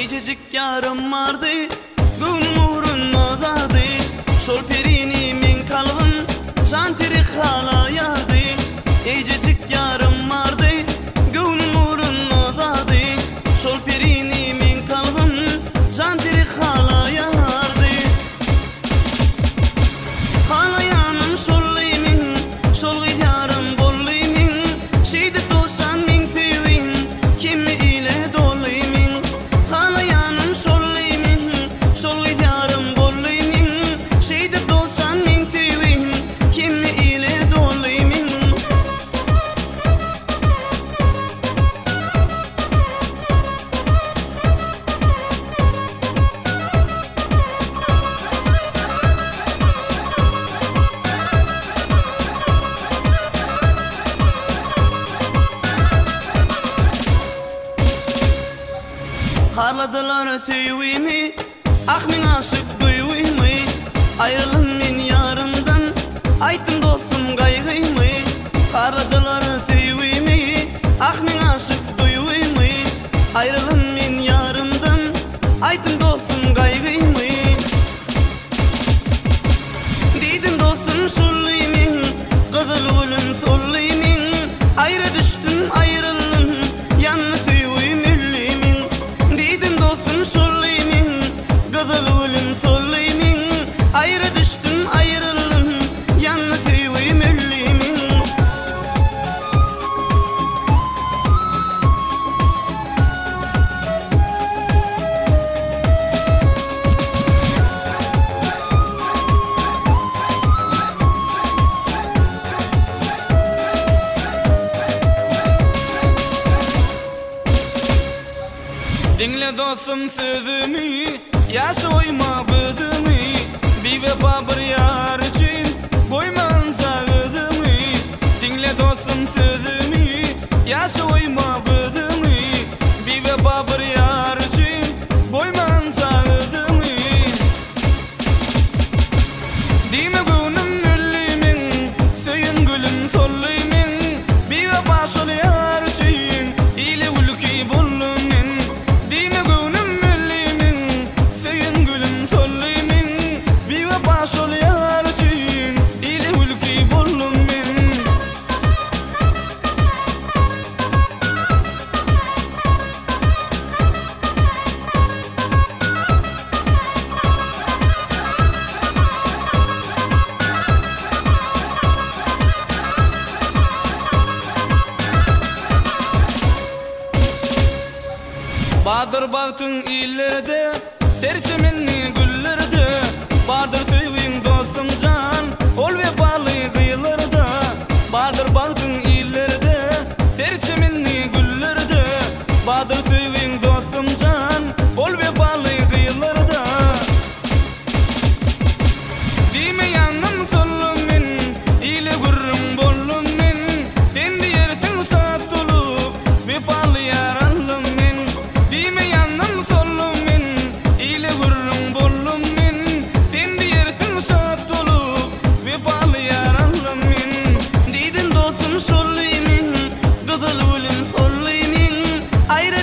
Gececik yarım vardı, gülmurun odadı. Sol perini min kalbim, santiri hala yardı. Gececik yarım vardı, gülmurun odadı. Sol perini min kalbim, santiri hala yardı. Hala yanım sollaymin, sol gitarım bollaymin. Şeyde dolsan min sevin, kimi ile dolaymin. Hala yanım sollaymin, sol gitarım bollaymin. Şeyde dolsan min sevin, kimi ile dolaymin. Harladılar sevimi, ah min aşık duyumu. Ayrılın min yarımdan, aytım dostum kaygıyımı. Harladılar sevimi, ah min aşık duyumu. Ayrılın min yarımdan, aytım dostum kaygıyımı. Dedim dostum sollaymin, kızıl gülüm sollaymin. Ayrı düştüm ayrıldım, yanlı sevim üllimin. Dedim dostum sollaymin, kızıl gülüm sollaymin. Ayrı düştüm ayrıldım, yanlı sevim üllimin. Dinle dostum sözümü, yaşayma gözümü. Bir vefa bir yar için koymansa gözümü. Dinle dostum sözümü, yaşayma gözümü. Bir vefa bir yar için koymansa gözümü. Dime gönlüm güllimin, söyün gülüm sollaymin. Bir vefa sol yar için ile ülkeyi buldum. Dime gönlüm güllimin, söyün gülüm sollaymin. Bir vefa sol yar için ile ülkeyi buldum ben. Badır baktın illerde, terçemenli güllerde. Badır sevin dostum can, ol vefalı kıyılarda. Badır baktın illerde, terçemenli güllerde. Badır sevin dostum can, ol vefalı kıyılarda. Dime yanım solum men, ile gurrum bollum men. Kendi yertin saat dolup, vefalı yaralım men. Dime yanım solum men, ile gurrum bollum men. Kendi yertin saat dolup, vefalı yaralım men. Dedim dostum sollaymin, kızıl gülüm sollaymin. Ayrı